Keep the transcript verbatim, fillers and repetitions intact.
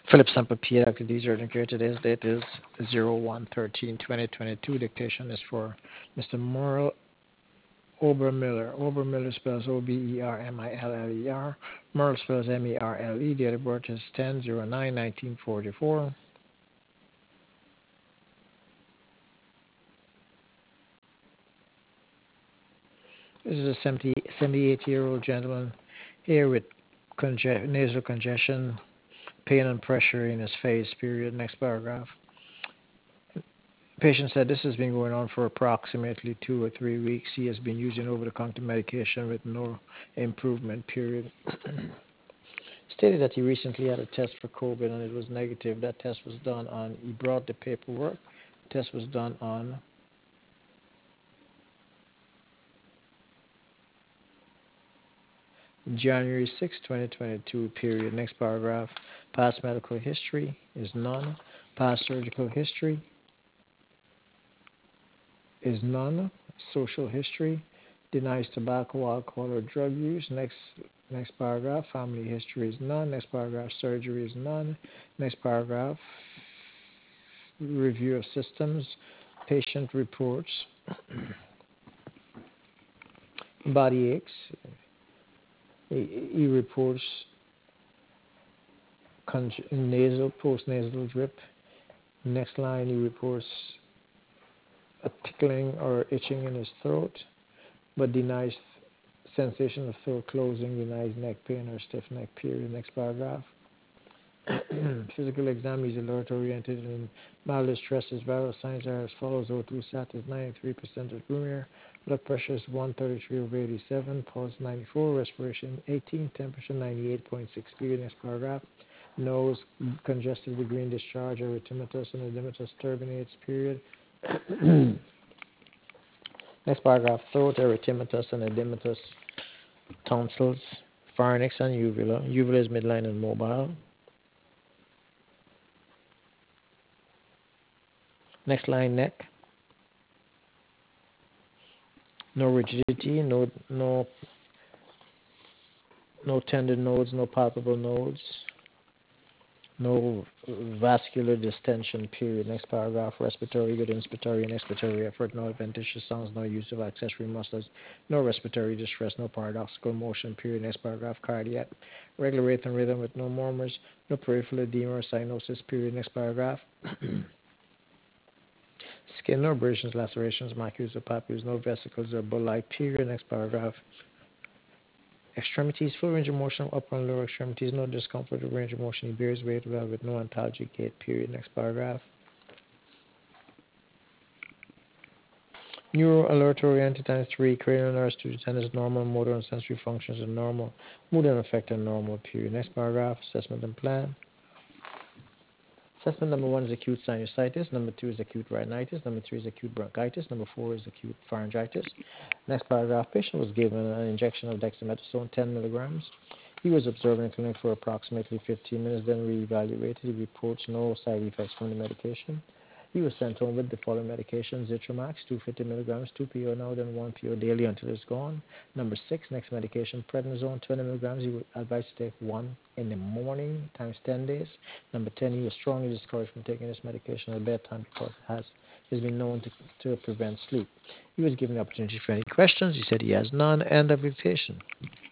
Philip Sample P. Doctor These are here. Today's date is zero one thirteen twenty twenty-two. Dictation is for Mister Merle Obermiller. Obermiller spells O B E R M I L L E R. Merle spells M E R L E. Date of birth is ten oh nine nineteen forty-four. This is a seventy-eight-year-old gentleman here with conge- nasal congestion, pain and pressure in his face, period. Next paragraph. Patient said this has been going on for approximately two or three weeks. He has been using over-the-counter medication with no improvement, period. Stated that he recently had a test for COVID and it was negative. That test was done on, he brought the paperwork. The test was done on January sixth, twenty twenty-two, period. Next paragraph. Past medical history is none. Past surgical history is none. Social history denies tobacco, alcohol, or drug use. Next, next paragraph. Family history is none. Next paragraph. Surgery is none. Next paragraph. Review of systems. Patient reports body aches. He, he reports con- nasal, post-nasal drip. Next line, he reports a tickling or itching in his throat, but denies sensation of throat closing, denies neck pain or stiff neck, period. Next paragraph. Physical exam is alert oriented and mild stress is vital signs are as follows. O two sat is ninety-three percent of Grumir. Blood pressure is one thirty-three over eighty-seven. Pulse ninety-four. Respiration eighteen. Temperature ninety-eight point six. Period. Next paragraph. Nose congested with green discharge, erythematous and edematous turbinates. Period. Next paragraph. Throat erythematous and edematous tonsils. Pharynx and uvula. Uvula is midline and mobile. Next line, neck. No rigidity, no no no tender nodes, no palpable nodes, no vascular distension, period. Next paragraph, respiratory, good inspiratory and expiratory effort, no adventitious sounds, no use of accessory muscles, no respiratory distress, no paradoxical motion, period. Next paragraph, cardiac, regular rate and rhythm with no murmurs, no peripheral edema or cyanosis, period. Next paragraph. Skin, no abrasions, lacerations, macules or papules, no vesicles or bulli, period. Next paragraph. Extremities, full range of motion, upper and lower extremities, no discomfort or range of motion. He bears weight well with no antalgic gait, period. Next paragraph. Neuro alert oriented times three, cranial nerves two to ten is normal, motor and sensory functions are normal, mood and affect are normal, period. Next paragraph, assessment and plan. Assessment number one is acute sinusitis. Number two is acute rhinitis. Number three is acute bronchitis. Number four is acute pharyngitis. Next paragraph, patient was given an injection of dexamethasone ten milligrams. He was observed in clinic for approximately fifteen minutes, then reevaluated. He reports no side effects from the medication. He was sent home with the following medication: Zitromax, two hundred fifty milligrams, two P O now, then one P O daily until it's gone. Number six, next medication, prednisone, twenty milligrams. He was advised to take one in the morning times ten days. Number ten, he was strongly discouraged from taking this medication at bedtime because it has, has been known to, to prevent sleep. He was given the opportunity for any questions. He said he has none. End of dictation.